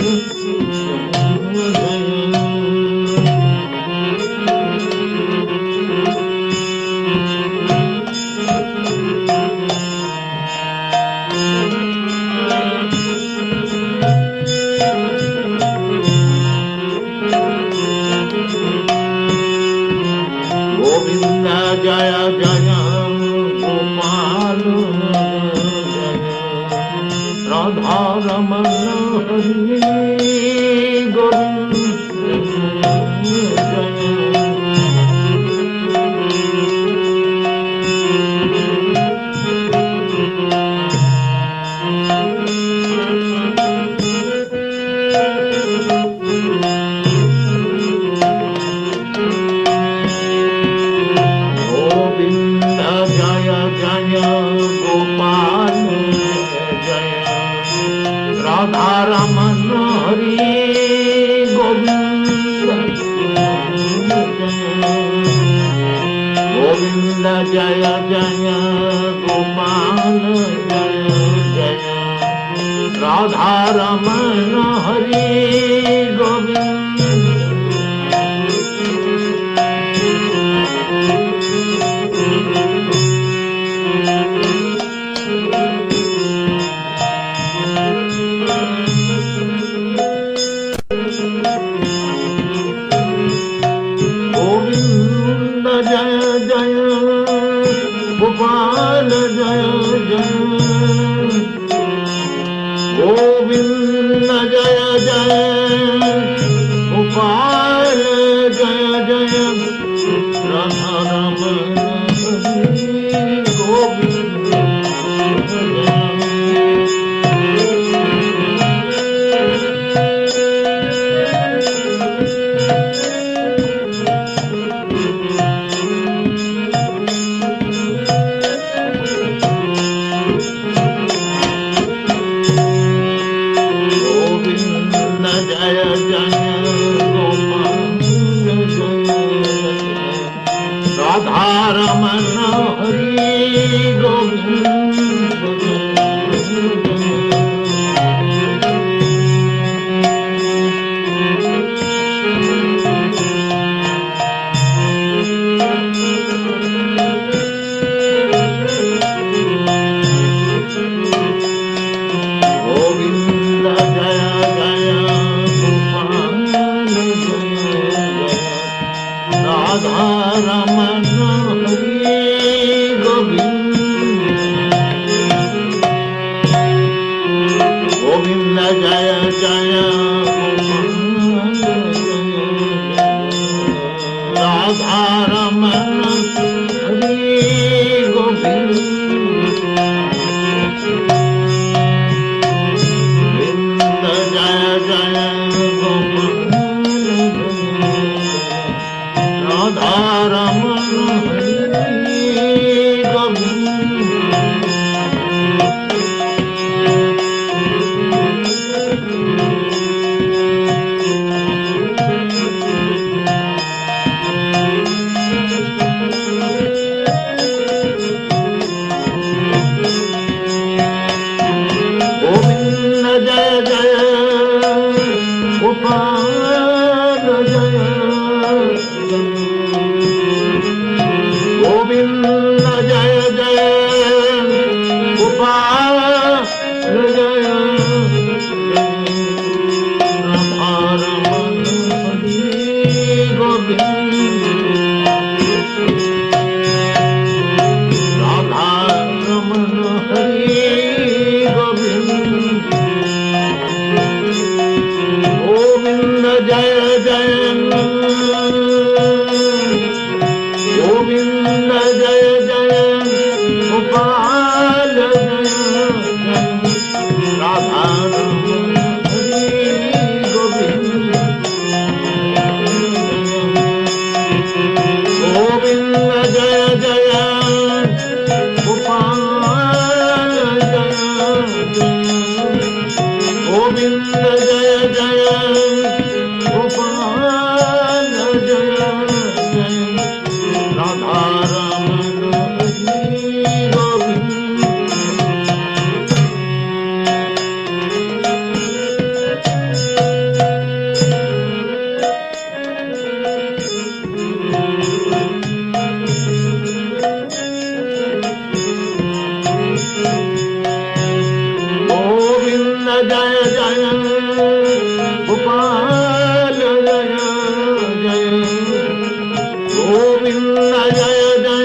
Govind Jai Jai Gopal Jai Radha Raman Hari Govind Govind Jai Jai Gopal Jai Radha Raman Hari Govind Govind Jai Jai Gopal Jai Jai Radha Raman Hari Govind Govind Jai Jai Gopal Jai Jai Govind Jai Jai Gopal Jai Jai Radha Raman Hari Govind Govind Jai Jai Gopal Jai Radha Raman Hari Govind Jai Jai Gopal Jai Radha Raman Hari Govind Govind Jai Jai Gopal Jai Radha Raman Hari Govind Jai Jai Gopal Radha Raman Hari Govind Jai Jai Gopal Jai Jai Govind Jai Jai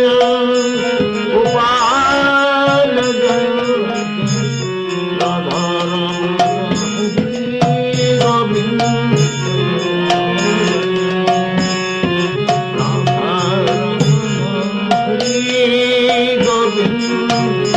Gopal Jai Radha Govind Hare Govind